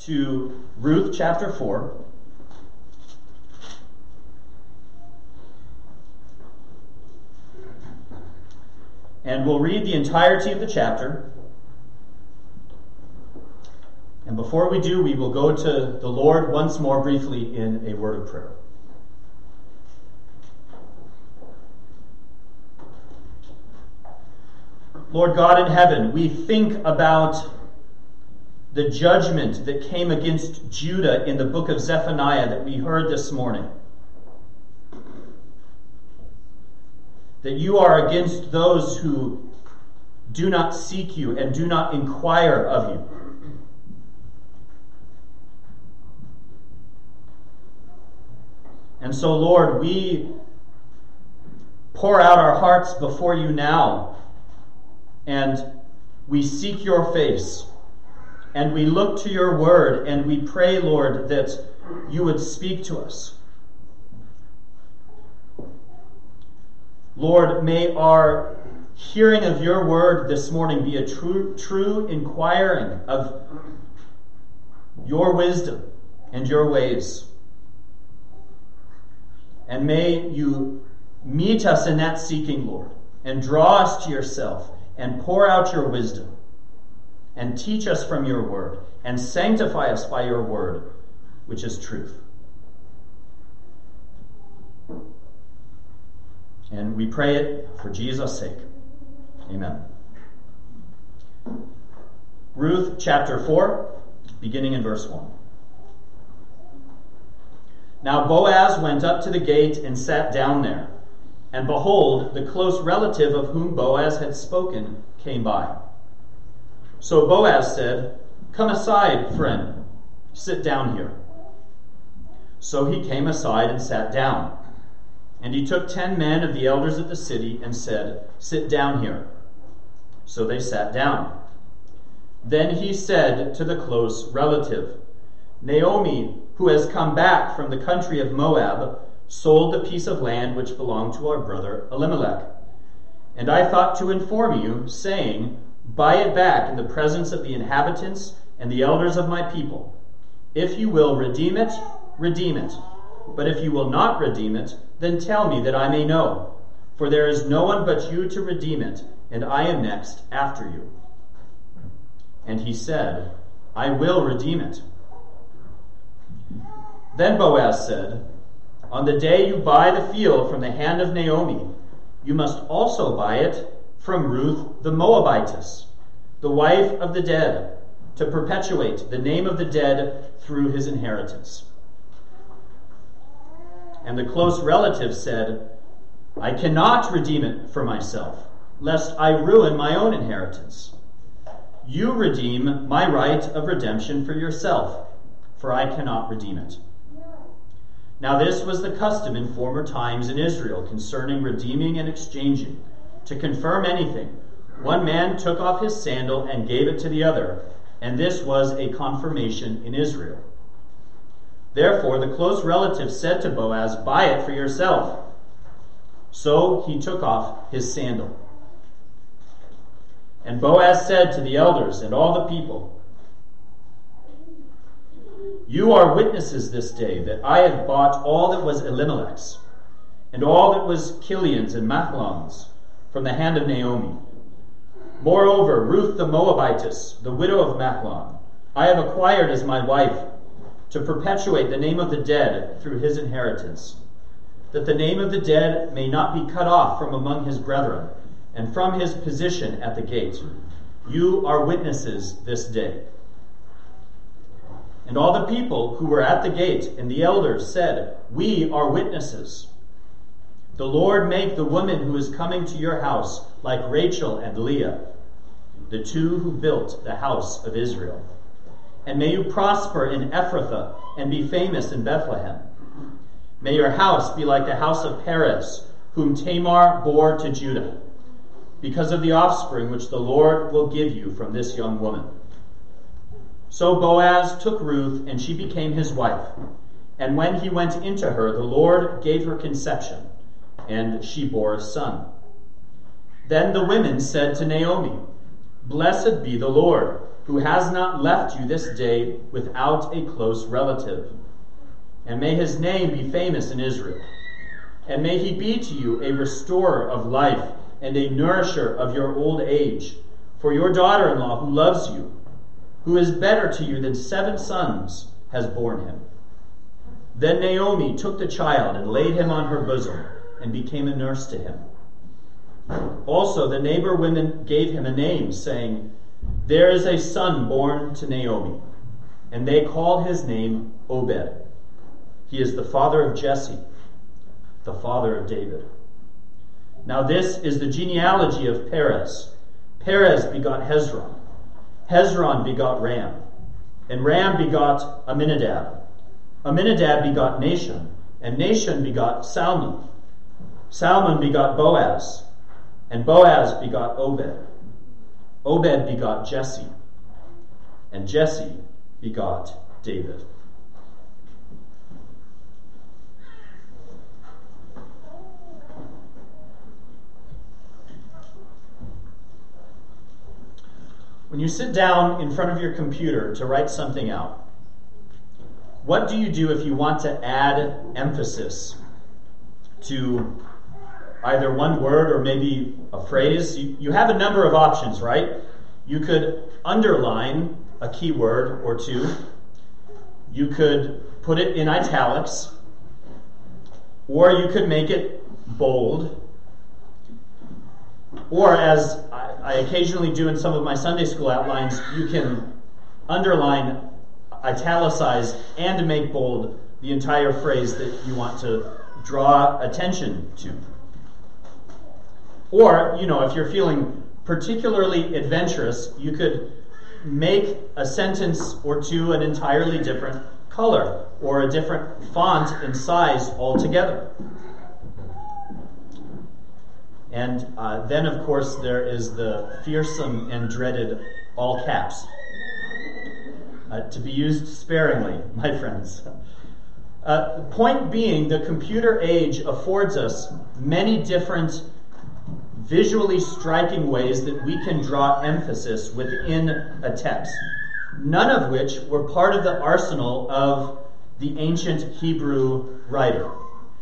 to Ruth chapter 4. And we'll read the entirety of the chapter. And before we do, we will go to the Lord once more briefly in a word of prayer. Lord God in heaven, we think about the judgment that came against Judah in the book of Zephaniah that we heard this morning. That you are against those who do not seek you and do not inquire of you. And so, Lord, we pour out our hearts before you now, and we seek your face, and we look to your word, and we pray, Lord, that you would speak to us. Lord, may our hearing of your word this morning be a true inquiring of your wisdom and your ways. And may you meet us in that seeking, Lord, and draw us to yourself, and pour out your wisdom, and teach us from your word, and sanctify us by your word, which is truth. And we pray it for Jesus' sake. Amen. Ruth chapter 4, beginning in verse 1. Now Boaz went up to the gate and sat down there. And behold, the close relative of whom Boaz had spoken came by. So Boaz said, "Come aside, friend, sit down here." So he came aside and sat down. And he took 10 men of the elders of the city and said, "Sit down here." So they sat down. Then he said to the close relative, "Naomi, who has come back from the country of Moab, sold the piece of land which belonged to our brother Elimelech. And I thought to inform you, saying, buy it back in the presence of the inhabitants and the elders of my people. If you will redeem it, redeem it. But if you will not redeem it, then tell me that I may know. For there is no one but you to redeem it, and I am next after you." And he said, "I will redeem it." Then Boaz said, "On the day you buy the field from the hand of Naomi, you must also buy it from Ruth the Moabitess, the wife of the dead, to perpetuate the name of the dead through his inheritance." And the close relative said, "I cannot redeem it for myself, lest I ruin my own inheritance. You redeem my right of redemption for yourself, for I cannot redeem it." Now this was the custom in former times in Israel concerning redeeming and exchanging. To confirm anything, one man took off his sandal and gave it to the other, and this was a confirmation in Israel. Therefore the close relative said to Boaz, "Buy it for yourself." So he took off his sandal. And Boaz said to the elders and all the people, "You are witnesses this day that I have bought all that was Elimelech's, and all that was Kilion's and Mahlon's, from the hand of Naomi. Moreover, Ruth the Moabitess, the widow of Mahlon, I have acquired as my wife, to perpetuate the name of the dead through his inheritance, that the name of the dead may not be cut off from among his brethren, and from his position at the gate. You are witnesses this day." And all the people who were at the gate and the elders said, "We are witnesses. The Lord make the woman who is coming to your house like Rachel and Leah, the two who built the house of Israel. And may you prosper in Ephrathah and be famous in Bethlehem. May your house be like the house of Perez, whom Tamar bore to Judah, because of the offspring which the Lord will give you from this young woman." So Boaz took Ruth, and she became his wife. And when he went into her, the Lord gave her conception, and she bore a son. Then the women said to Naomi, "Blessed be the Lord, who has not left you this day without a close relative. And may his name be famous in Israel. And may he be to you a restorer of life and a nourisher of your old age. For your daughter-in-law, who loves you, who is better to you than 7 sons, has borne him. Then Naomi took the child and laid him on her bosom and became a nurse to him. Also the neighbor women gave him a name, saying, There is a son born to Naomi. And they called his name Obed. He is the father of Jesse, the father of David. Now this is the genealogy of Perez. Perez begot Hezron. Hezron begot Ram. And Ram begot Amminadab. Amminadab begot Nahshon. And Nahshon begot Salmon. Salmon begot Boaz. And Boaz begot Obed. Obed begot Jesse. And Jesse begot David. When you sit down in front of your computer to write something out, what do you do if you want to add emphasis to either one word or maybe a phrase? You have a number of options, right? You could underline a keyword or two. You could put it in italics, or you could make it bold, or as I occasionally do in some of my Sunday school outlines, you can underline, italicize, and make bold the entire phrase that you want to draw attention to. Or, if you're feeling particularly adventurous, you could make a sentence or two an entirely different color or a different font and size altogether. And then, of course, there is the fearsome and dreaded all caps. To be used sparingly, my friends. Point being, the computer age affords us many different visually striking ways that we can draw emphasis within a text, none of which were part of the arsenal of the ancient Hebrew writer.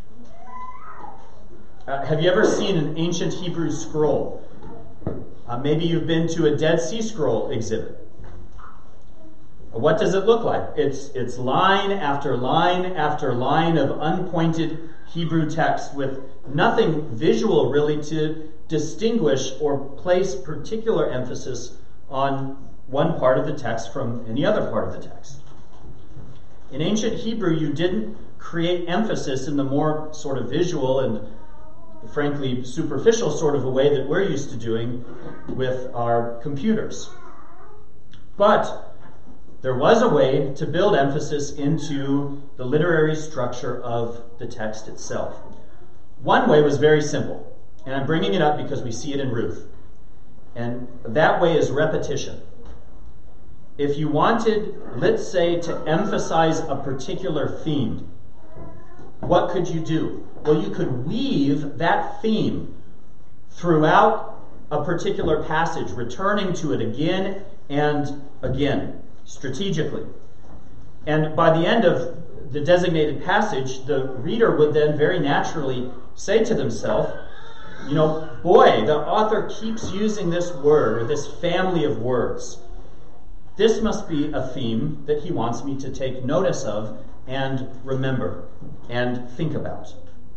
Have you ever seen an ancient Hebrew scroll? Maybe you've been to a Dead Sea Scroll exhibit. What does it look like? It's line after line after line of unpointed Hebrew text with nothing visual really to distinguish or place particular emphasis on one part of the text from any other part of the text. In ancient Hebrew, you didn't create emphasis in the more sort of visual and frankly superficial sort of a way that we're used to doing with our computers. But there was a way to build emphasis into the literary structure of the text itself. One way was very simple, and I'm bringing it up because we see it in Ruth. And that way is repetition. If you wanted, let's say, to emphasize a particular theme, what could you do? Well, you could weave that theme throughout a particular passage, returning to it again and again, strategically. And by the end of the designated passage, the reader would then very naturally say to themselves, boy, the author keeps using this word or this family of words. This must be a theme that he wants me to take notice of and remember and think about.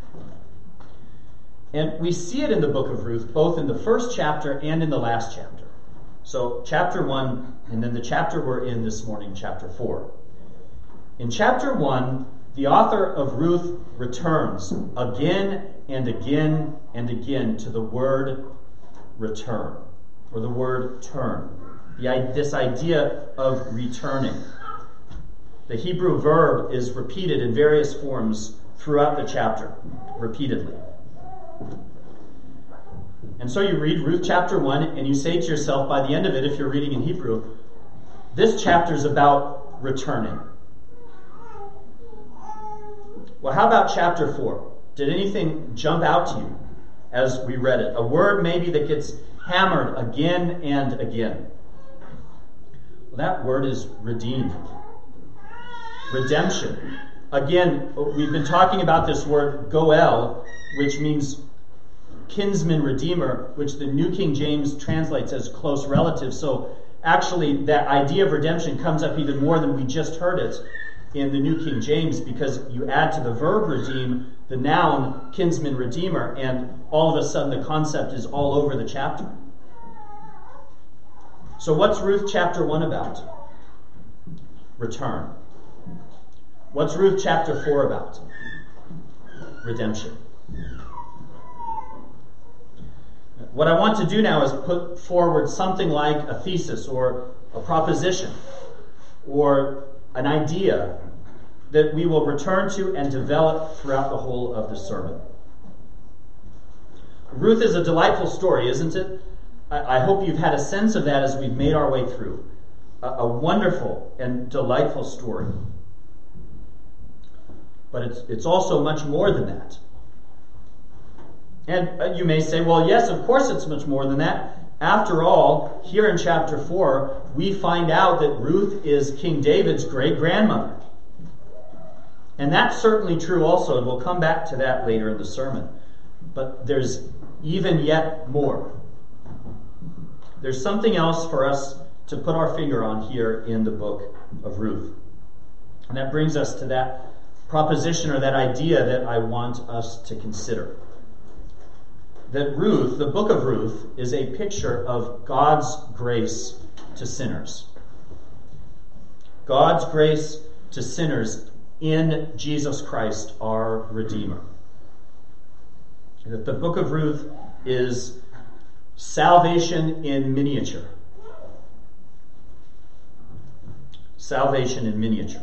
And we see it in the book of Ruth, both in the first chapter and in the last chapter. So chapter 1, and then the chapter we're in this morning, chapter 4. In chapter 1, the author of Ruth returns again and again and again to the word return, or the word turn. This idea of returning. The Hebrew verb is repeated in various forms throughout the chapter, repeatedly. And so you read Ruth chapter 1, and you say to yourself, by the end of it, if you're reading in Hebrew, this chapter is about returning. Well, how about chapter 4? Did anything jump out to you as we read it? A word maybe that gets hammered again and again. That word is redeem. Redemption. Again, we've been talking about this word goel, which means kinsman redeemer, which the New King James translates as close relative. So actually, that idea of redemption comes up even more than we just heard it in the New King James, because you add to the verb redeem the noun kinsman redeemer, and all of a sudden the concept is all over the chapter. So what's Ruth chapter 1 about? Return. What's Ruth chapter 4 about? Redemption. What I want to do now is put forward something like a thesis or a proposition or an idea that we will return to and develop throughout the whole of the sermon. Ruth is a delightful story, isn't it? I hope you've had a sense of that as we've made our way through. A wonderful and delightful story. But it's also much more than that. And you may say, well, yes, of course it's much more than that. After all, here in chapter 4, we find out that Ruth is King David's great-grandmother. And that's certainly true also, and we'll come back to that later in the sermon. But there's even yet more. There's something else for us to put our finger on here in the book of Ruth. And that brings us to that proposition or that idea that I want us to consider. That Ruth, the book of Ruth, is a picture of God's grace to sinners. God's grace to sinners in Jesus Christ, our Redeemer. That the book of Ruth is salvation in miniature. Salvation in miniature.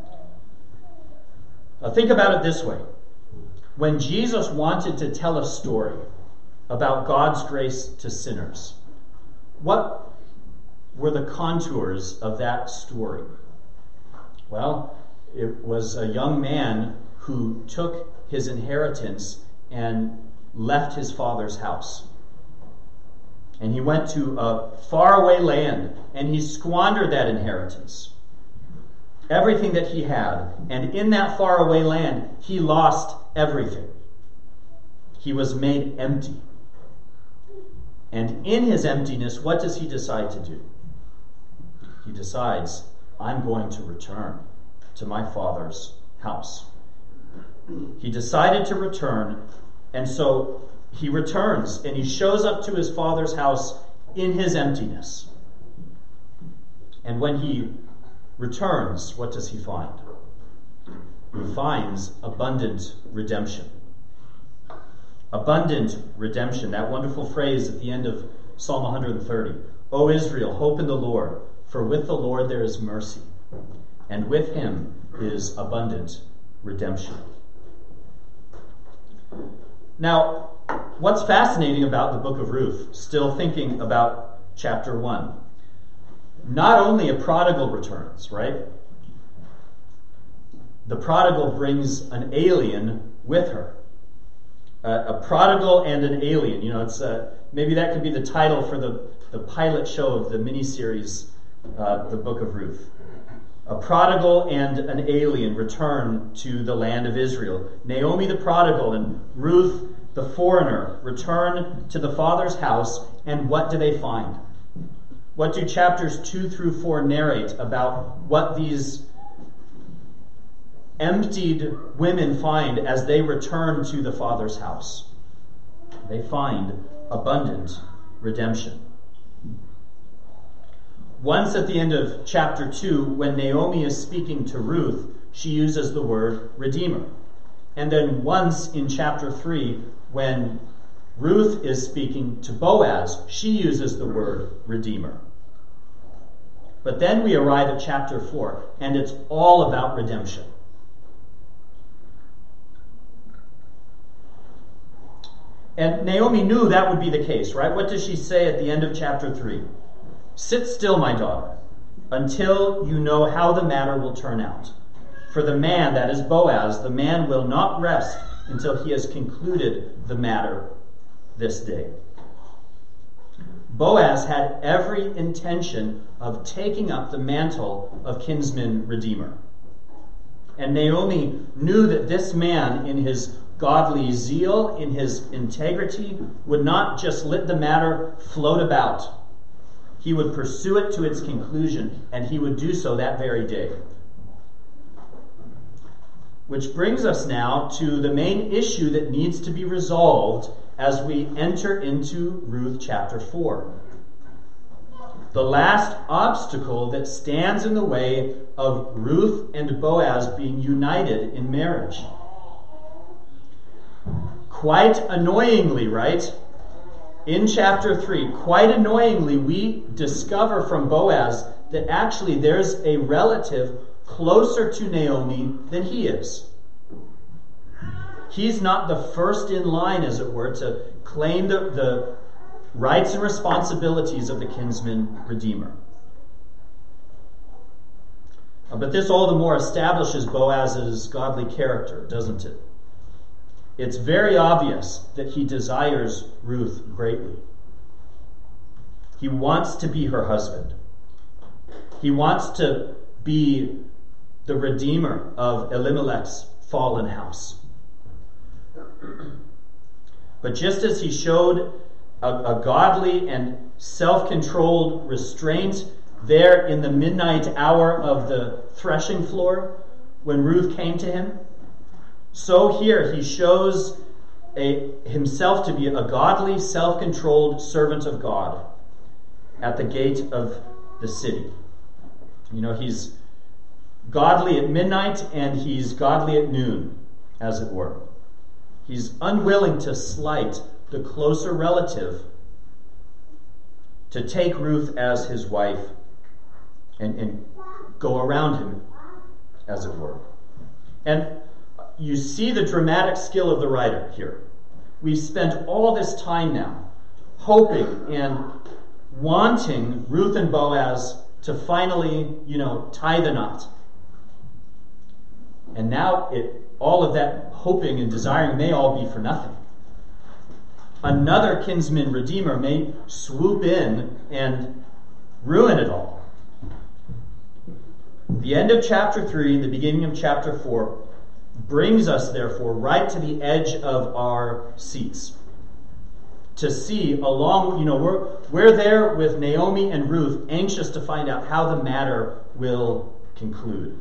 Now think about it this way. When Jesus wanted to tell a story about God's grace to sinners, what were the contours of that story? Well, it was a young man who took his inheritance and left his father's house. And he went to a faraway land, and he squandered that inheritance. Everything that he had. And in that faraway land, he lost everything. He was made empty. And in his emptiness, what does he decide to do? He decides, I'm going to return to my father's house. He decided to return, and so he returns, and he shows up to his father's house in his emptiness. And when he returns, what does he find? He finds abundant redemption. Abundant redemption, that wonderful phrase at the end of Psalm 130. O Israel, hope in the Lord, for with the Lord there is mercy, and with him is abundant redemption. Now, what's fascinating about the book of Ruth, still thinking about chapter 1, not only a prodigal returns, right? The prodigal brings an alien with her. A prodigal and an alien. You know, it's maybe that could be the title for the pilot show of the miniseries, the book of Ruth. A prodigal and an alien return to the land of Israel. Naomi the prodigal and Ruth the foreigner return to the father's house, and what do they find? What do chapters 2 through 4 narrate about what these emptied women find as they return to the father's house? They find abundant redemption. Once at the end of chapter 2, when Naomi is speaking to Ruth, she uses the word redeemer. And then once in chapter 3, when Ruth is speaking to Boaz, she uses the word redeemer. But then we arrive at chapter 4, and it's all about redemption. And Naomi knew that would be the case, right? What does she say at the end of chapter 3? Sit still, my daughter, until you know how the matter will turn out. For the man, that is Boaz, the man will not rest until he has concluded the matter this day. Boaz had every intention of taking up the mantle of kinsman redeemer. And Naomi knew that this man, in his godly zeal, in his integrity, would not just let the matter float about. He would pursue it to its conclusion, and he would do so that very day. Which brings us now to the main issue that needs to be resolved as we enter into Ruth chapter 4. The last obstacle that stands in the way of Ruth and Boaz being united in marriage. Quite annoyingly, right? In chapter 3, quite annoyingly, we discover from Boaz that actually there's a relative closer to Naomi than he is. He's not the first in line, as it were, to claim the rights and responsibilities of the kinsman redeemer. But this all the more establishes Boaz's godly character, doesn't it? It's very obvious that he desires Ruth greatly. He wants to be her husband. He wants to be the redeemer of Elimelech's fallen house. But just as he showed a godly and self-controlled restraint there in the midnight hour of the threshing floor when Ruth came to him, so here he shows himself to be a godly, self-controlled servant of God at the gate of the city. You know, he's godly at midnight and he's godly at noon, as it were. He's unwilling to slight the closer relative, to take Ruth as his wife and go around him, as it were. And you see the dramatic skill of the writer here. We've spent all this time now hoping and wanting Ruth and Boaz to finally, tie the knot. And now all of that hoping and desiring may all be for nothing. Another kinsman redeemer may swoop in and ruin it all. The end of chapter 3, the beginning of chapter 4, brings us, therefore, right to the edge of our seats. To see we're there with Naomi and Ruth, anxious to find out how the matter will conclude.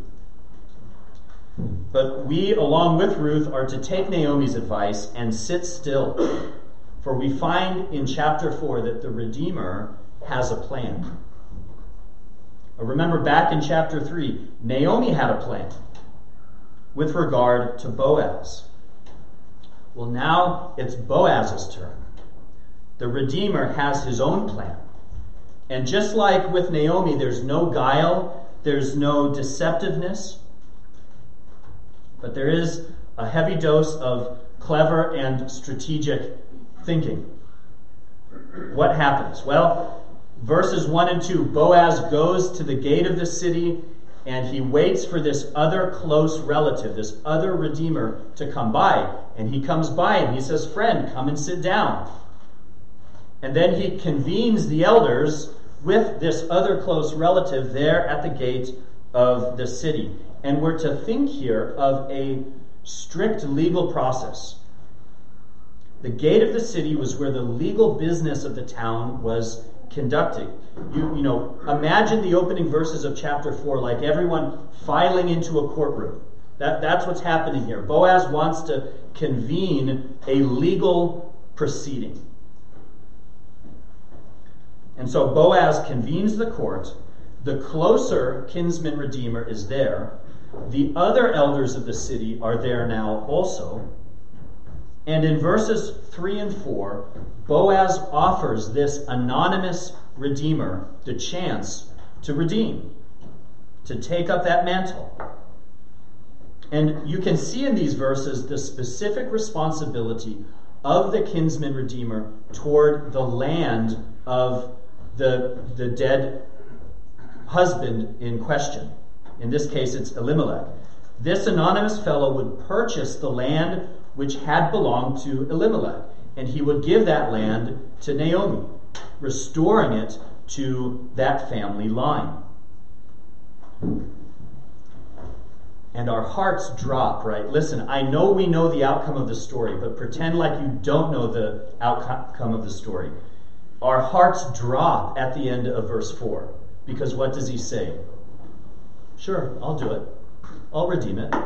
But we, along with Ruth, are to take Naomi's advice and sit still. For we find in chapter 4 that the Redeemer has a plan. Remember back in chapter 3, Naomi had a plan with regard to Boaz. Well, now it's Boaz's turn. The Redeemer has his own plan. And just like with Naomi, there's no guile, there's no deceptiveness, but there is a heavy dose of clever and strategic thinking. What happens? Well, verses 1 and 2, Boaz goes to the gate of the city and he waits for this other close relative, this other redeemer, to come by. And he comes by and he says, "Friend, come and sit down." And then he convenes the elders with this other close relative there at the gate of the city. And we're to think here of a strict legal process. The gate of the city was where the legal business of the town was conducted. Imagine the opening verses of chapter 4 like everyone filing into a courtroom. That's what's happening here. Boaz wants to convene a legal proceeding. And so Boaz convenes the court. The closer kinsman redeemer is there. The other elders of the city are there now also. And in verses 3 and 4, Boaz offers this anonymous redeemer the chance to redeem, to take up that mantle. And you can see in these verses the specific responsibility of the kinsman redeemer toward the land of the dead husband in question. In this case, it's Elimelech. This anonymous fellow would purchase the land which had belonged to Elimelech, and he would give that land to Naomi. restoring it to that family line. And our hearts drop, right? Listen, I know we know the outcome of the story, but pretend like you don't know the outcome of the story. Our hearts drop at the end of verse 4. Because what does he say? Sure, I'll do it. I'll redeem it.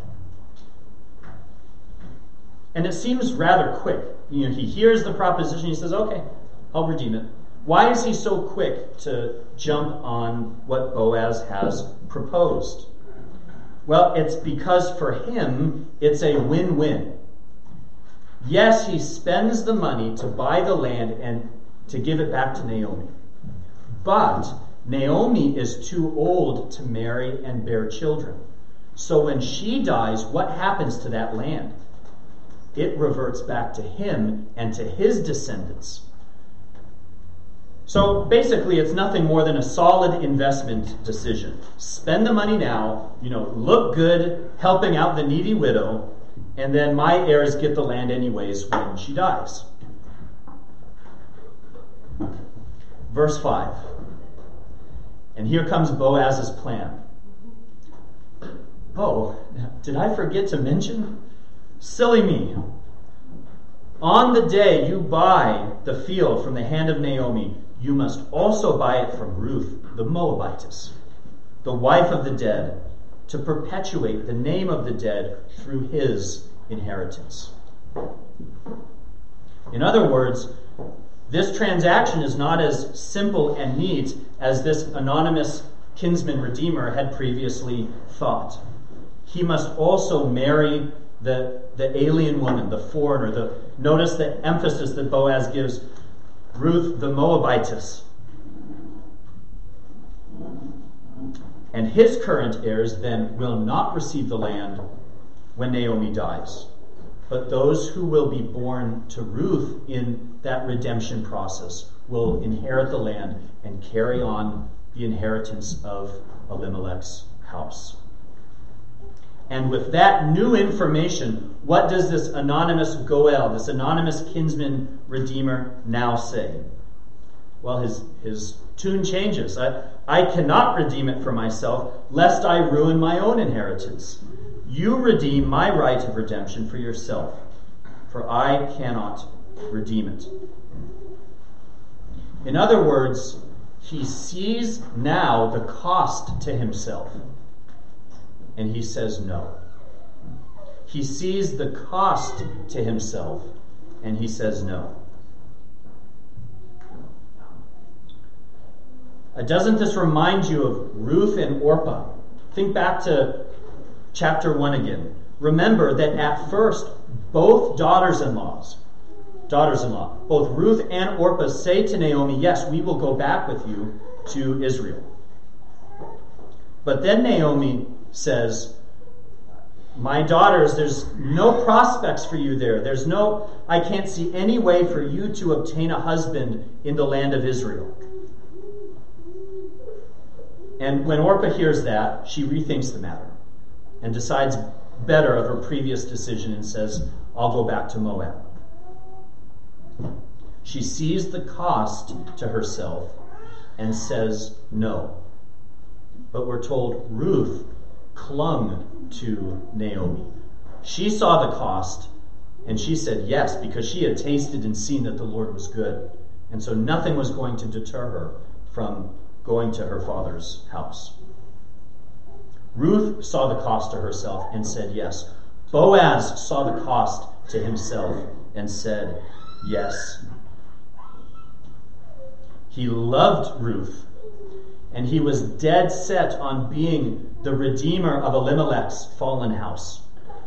And it seems rather quick. He hears the proposition, he says, okay, I'll redeem it. Why is he so quick to jump on what Boaz has proposed? Well, it's because for him, it's a win-win. Yes, he spends the money to buy the land and to give it back to Naomi. But Naomi is too old to marry and bear children. So when she dies, what happens to that land? It reverts back to him and to his descendants. So basically, it's nothing more than a solid investment decision. Spend the money now, look good, helping out the needy widow, and then my heirs get the land anyways when she dies. Verse 5. And here comes Boaz's plan. Oh, did I forget to mention? Silly me. On the day you buy the field from the hand of Naomi, you must also buy it from Ruth the Moabitess, the wife of the dead, to perpetuate the name of the dead through his inheritance. In other words, this transaction is not as simple and neat as this anonymous kinsman redeemer had previously thought. He must also marry the alien woman, the foreigner. Notice the emphasis that Boaz gives Ruth the Moabitess. And his current heirs then will not receive the land when Naomi dies, but those who will be born to Ruth in that redemption process will inherit the land and carry on the inheritance of Elimelech's house. And with that new information, what does this anonymous Goel, this anonymous kinsman redeemer, now say? Well, his tune changes. I cannot redeem it for myself, lest I ruin my own inheritance. You redeem my right of redemption for yourself, for I cannot redeem it. In other words, he sees now the cost to himself. And he says no. He sees the cost to himself, and he says no. Doesn't this remind you of Ruth and Orpah? Think back to chapter 1 again. Remember that at first, both daughters-in-law, both Ruth and Orpah say to Naomi, yes, we will go back with you to Israel. But then Naomi says, my daughters, there's no prospects for you there. I can't see any way for you to obtain a husband in the land of Israel. And when Orpah hears that, she rethinks the matter and decides better of her previous decision and says, I'll go back to Moab. She sees the cost to herself and says no. But we're told Ruth clung to Naomi. She saw the cost and she said yes, because she had tasted and seen that the Lord was good. And so nothing was going to deter her from going to her father's house. Ruth saw the cost to herself and said yes. Boaz saw the cost to himself and said yes. He loved Ruth, and he was dead set on being the redeemer of Elimelech's fallen house.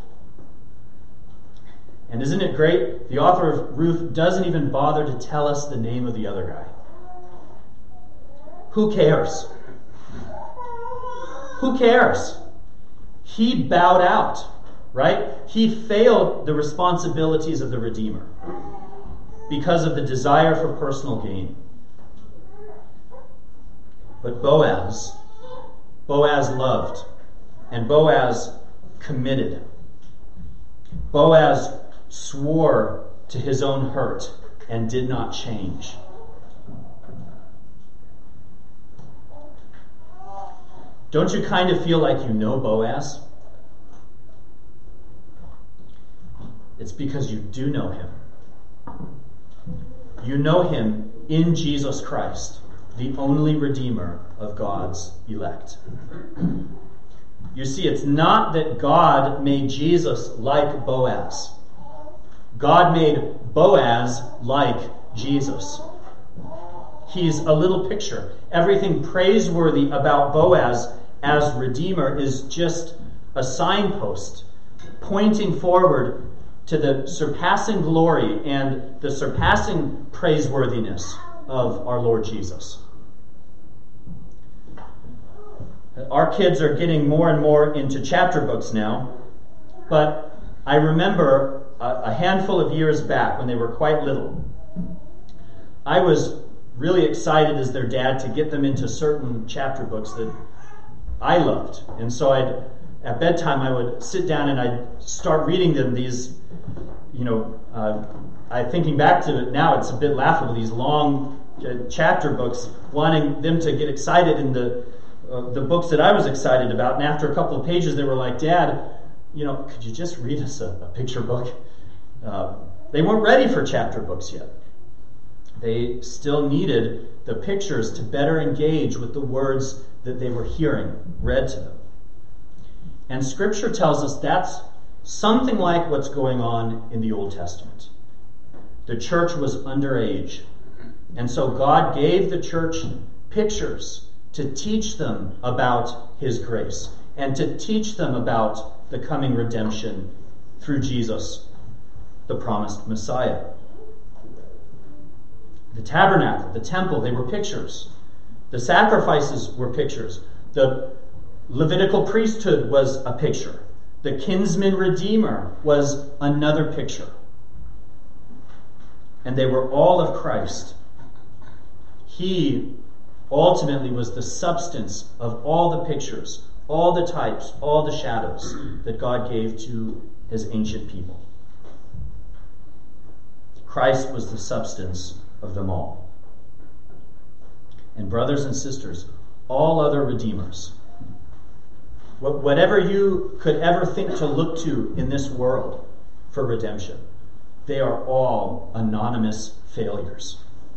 And isn't it great? The author of Ruth doesn't even bother to tell us the name of the other guy. Who cares? Who cares? He bowed out, right? He failed the responsibilities of the Redeemer because of the desire for personal gain. But Boaz loved, and Boaz committed. Boaz swore to his own hurt and did not change. Don't you kind of feel like you know Boaz? It's because you do know him. You know him in Jesus Christ, the only Redeemer of God's elect. You see, it's not that God made Jesus like Boaz. God made Boaz like Jesus. He's a little picture. Everything praiseworthy about Boaz as Redeemer is just a signpost pointing forward to the surpassing glory and the surpassing praiseworthiness of our Lord Jesus. Our kids are getting more and more into chapter books now, but I remember a handful of years back when they were quite little, I was really excited as their dad to get them into certain chapter books that I loved. And so at bedtime I would sit down and I'd start reading them these, thinking back to it now, it's a bit laughable, these long chapter books, wanting them to get excited in the books that I was excited about. And after a couple of pages, they were like, Dad, could you just read us a picture book? They weren't ready for chapter books yet. They still needed the pictures to better engage with the words that they were hearing read to them. And Scripture tells us that's something like what's going on in the Old Testament. The church was underage, and so God gave the church pictures to teach them about his grace and to teach them about the coming redemption through Jesus, the promised Messiah. The tabernacle, the temple, they were pictures. The sacrifices were pictures. The Levitical priesthood was a picture. The kinsman redeemer was another picture. And they were all of Christ. He ultimately was the substance of all the pictures, all the types, all the shadows that God gave to his ancient people. Christ was the substance of them all. And brothers and sisters, all other redeemers, whatever you could ever think to look to in this world for redemption, they are all anonymous failures.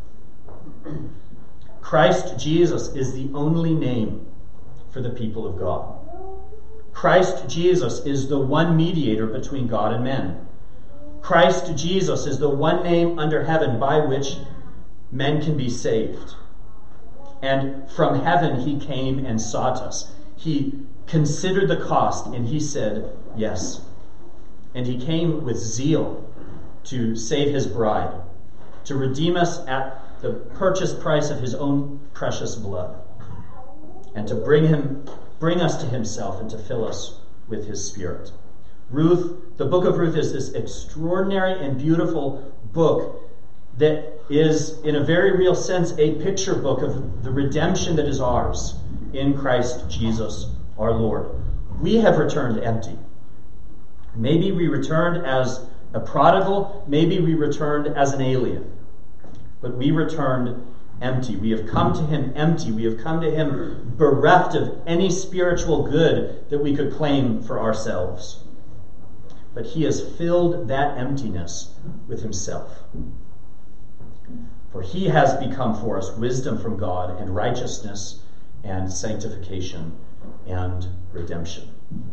Christ Jesus is the only name for the people of God. Christ Jesus is the one mediator between God and men. Christ Jesus is the one name under heaven by which men can be saved. And from heaven he came and sought us. He considered the cost and he said, yes. And he came with zeal to save his bride, to redeem us at the purchase price of his own precious blood, and to bring us to himself and to fill us with his Spirit. Ruth, the book of Ruth, is this extraordinary and beautiful book that is, in a very real sense, a picture book of the redemption that is ours in Christ Jesus our Lord. We have returned empty. Maybe we returned as a prodigal, maybe we returned as an alien, but we returned empty. We have come to him empty. We have come to him bereft of any spiritual good that we could claim for ourselves. But he has filled that emptiness with himself. For he has become for us wisdom from God and righteousness and sanctification and redemption.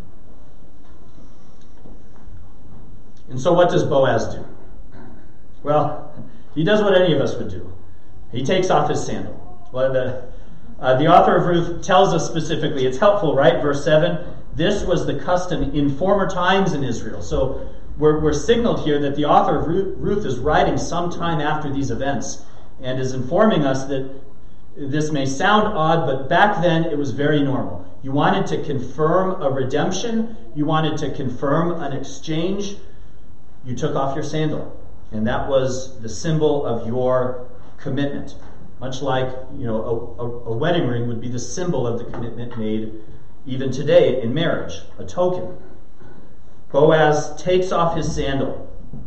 And so what does Boaz do? Well, he does what any of us would do. He takes off his sandal. Well, the author of Ruth tells us specifically, it's helpful, right? Verse 7, this was the custom in former times in Israel. So we're signaled here that the author of Ruth is writing sometime after these events and is informing us that this may sound odd, but back then it was very normal. You wanted to confirm a redemption, you wanted to confirm an exchange, you took off your sandal. And that was the symbol of your commitment. Much like, a wedding ring would be the symbol of the commitment made even today in marriage, a token. Boaz takes off his sandal.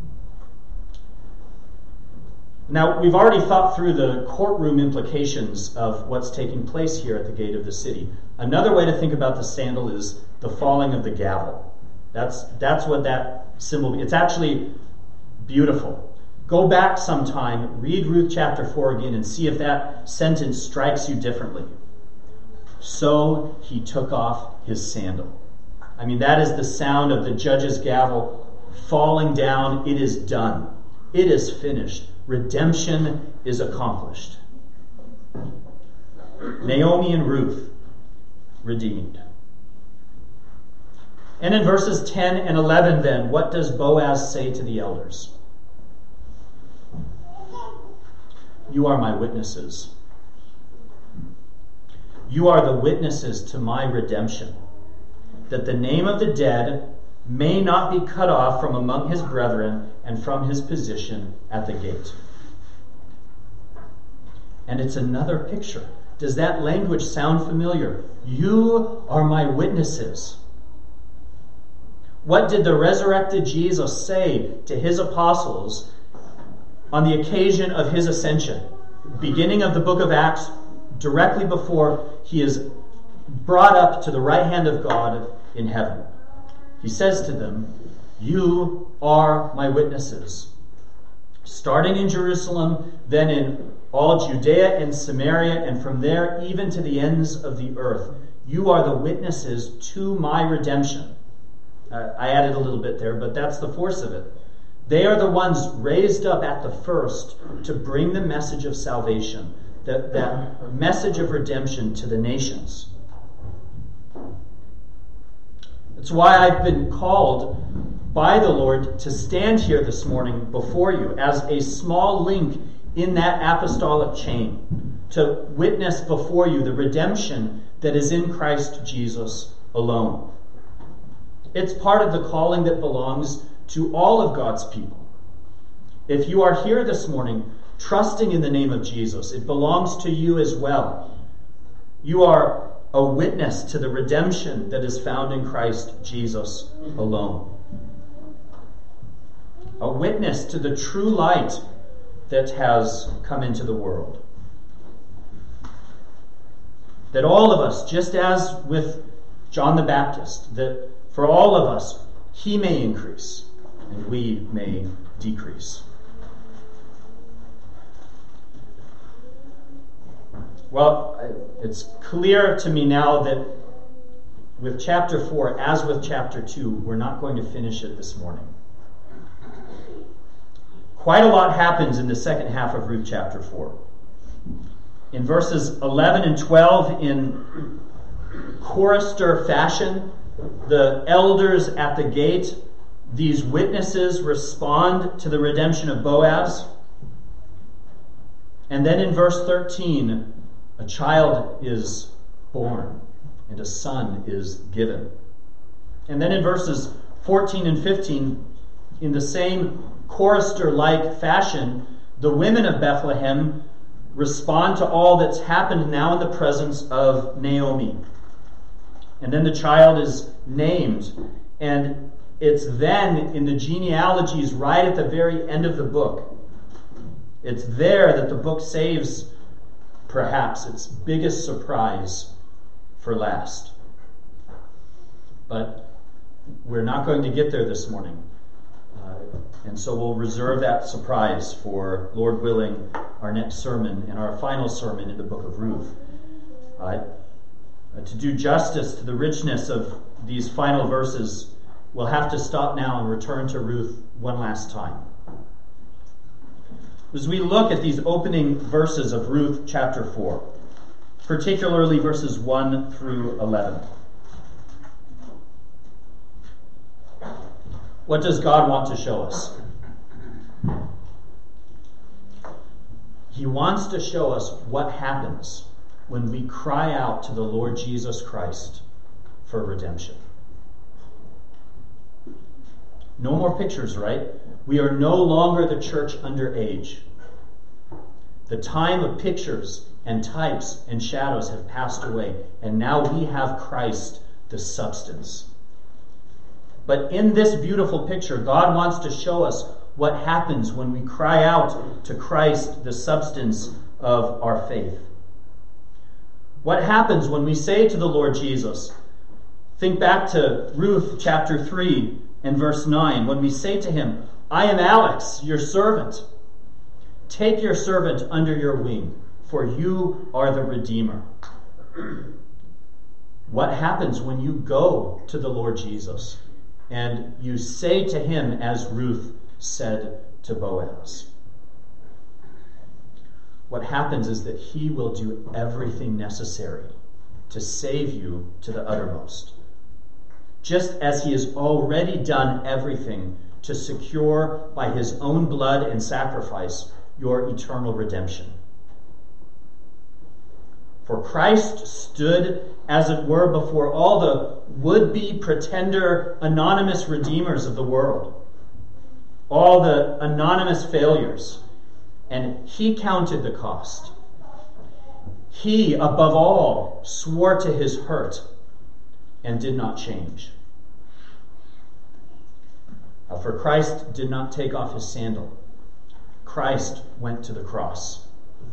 Now, we've already thought through the courtroom implications of what's taking place here at the gate of the city. Another way to think about the sandal is the falling of the gavel. That's what that symbol, it's actually beautiful. Go back sometime, read Ruth chapter 4 again, and see if that sentence strikes you differently. So he took off his sandal. I mean, that is the sound of the judge's gavel falling down. It is done. It is finished. Redemption is accomplished. Naomi and Ruth, redeemed. And in verses 10 and 11 then, what does Boaz say to the elders? You are my witnesses. You are the witnesses to my redemption, that the name of the dead may not be cut off from among his brethren and from his position at the gate. And it's another picture. Does that language sound familiar? You are my witnesses. What did the resurrected Jesus say to his apostles on the occasion of his ascension? Beginning of the book of Acts, directly before he is brought up to the right hand of God in heaven. He says to them, you are my witnesses. Starting in Jerusalem, then in all Judea and Samaria, and from there even to the ends of the earth. You are the witnesses to my redemption. I added a little bit there, but that's the force of it. They are the ones raised up at the first to bring the message of salvation, that message of redemption to the nations. That's why I've been called by the Lord to stand here this morning before you as a small link in that apostolic chain, to witness before you the redemption that is in Christ Jesus alone. It's part of the calling that belongs to all of God's people. If you are here this morning trusting in the name of Jesus, it belongs to you as well. You are a witness to the redemption that is found in Christ Jesus alone. A witness to the true light that has come into the world. That all of us, just as with John the Baptist, that for all of us, he may increase and we may decrease. Well, it's clear to me now that with chapter 4, as with chapter 2, we're not going to finish it this morning. Quite a lot happens in the second half of Ruth chapter 4. In verses 11 and 12, in chorister fashion, the elders at the gate, these witnesses respond to the redemption of Boaz. And then in verse 13, a child is born and a son is given. And then in verses 14 and 15, in the same chorister-like fashion, the women of Bethlehem respond to all that's happened now in the presence of Naomi. And then the child is named. And it's then in the genealogies right at the very end of the book. It's there that the book saves perhaps its biggest surprise for last. But we're not going to get there this morning. And so we'll reserve that surprise for, Lord willing, our next sermon and our final sermon in the book of Ruth. To do justice to the richness of these final verses, we'll have to stop now and return to Ruth one last time. As we look at these opening verses of Ruth chapter 4, particularly verses 1 through 11. What does God want to show us? He wants to show us what happens when we cry out to the Lord Jesus Christ for redemption. No more pictures, right? We are no longer the church under age. The time of pictures and types and shadows have passed away, and now we have Christ, the substance. But in this beautiful picture, God wants to show us what happens when we cry out to Christ, the substance of our faith. What happens when we say to the Lord Jesus, think back to Ruth chapter 3 and verse 9, when we say to him, I am Alex, your servant. Take your servant under your wing, for you are the Redeemer. What happens when you go to the Lord Jesus and you say to him as Ruth said to Boaz? What happens is that he will do everything necessary to save you to the uttermost, just as he has already done everything to secure by his own blood and sacrifice your eternal redemption. For Christ stood, as it were, before all the would-be pretender anonymous redeemers of the world, all the anonymous failures, and he counted the cost. He, above all, swore to his hurt and did not change. For Christ did not take off his sandal. Christ went to the cross.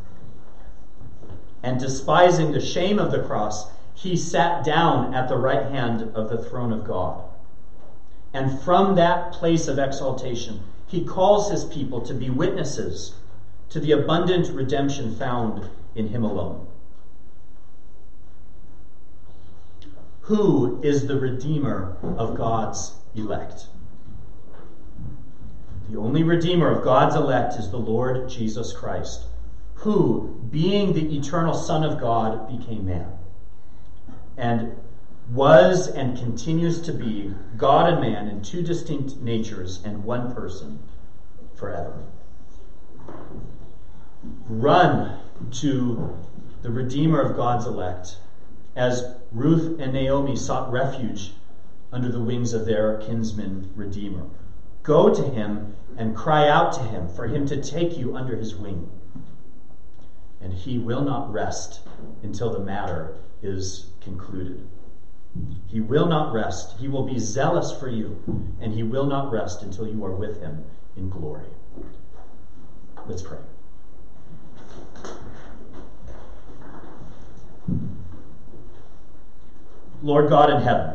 And despising the shame of the cross, he sat down at the right hand of the throne of God. And from that place of exaltation, he calls his people to be witnesses to the abundant redemption found in him alone. Who is the Redeemer of God's elect? The only Redeemer of God's elect is the Lord Jesus Christ, who, being the eternal Son of God, became man, and was and continues to be God and man in two distinct natures and one person forever. Run to the Redeemer of God's elect, as Ruth and Naomi sought refuge under the wings of their kinsman Redeemer. Go to him and cry out to him for him to take you under his wing. And he will not rest until the matter is concluded. He will not rest. He will be zealous for you, and he will not rest until you are with him in glory. Let's pray. Lord God in heaven,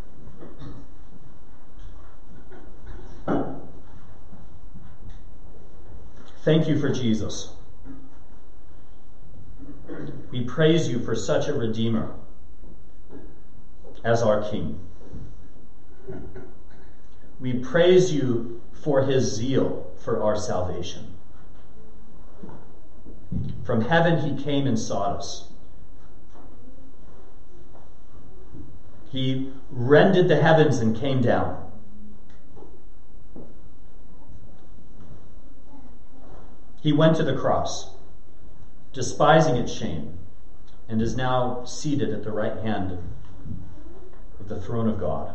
thank you for Jesus. We praise you for such a Redeemer as our King. We praise you for his zeal for our salvation. From heaven he came and sought us. He rended the heavens and came down. He went to the cross, despising its shame, and is now seated at the right hand of the throne of God.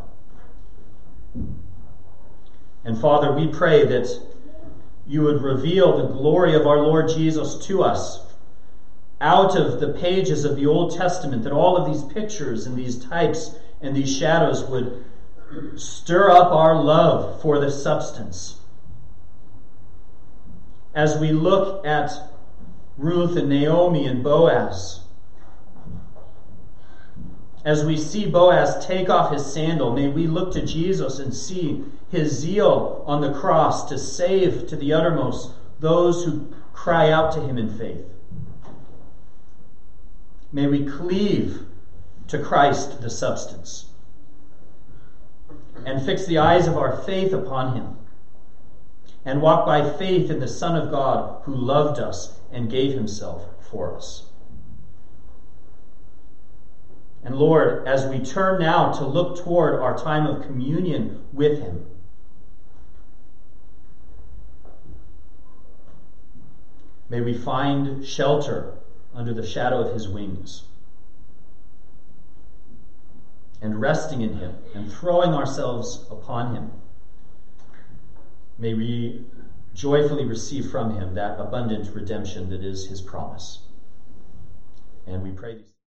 And Father, we pray that you would reveal the glory of our Lord Jesus to us out of the pages of the Old Testament, that all of these pictures and these types and these shadows would stir up our love for the substance. As we look at Ruth and Naomi and Boaz, as we see Boaz take off his sandal, may we look to Jesus and see his zeal on the cross to save to the uttermost those who cry out to him in faith. May we cleave to Christ the substance and fix the eyes of our faith upon him and walk by faith in the Son of God who loved us and gave himself for us. And Lord, as we turn now to look toward our time of communion with him, may we find shelter under the shadow of his wings, and resting in him and throwing ourselves upon him, may we joyfully receive from him that abundant redemption that is his promise. And we pray these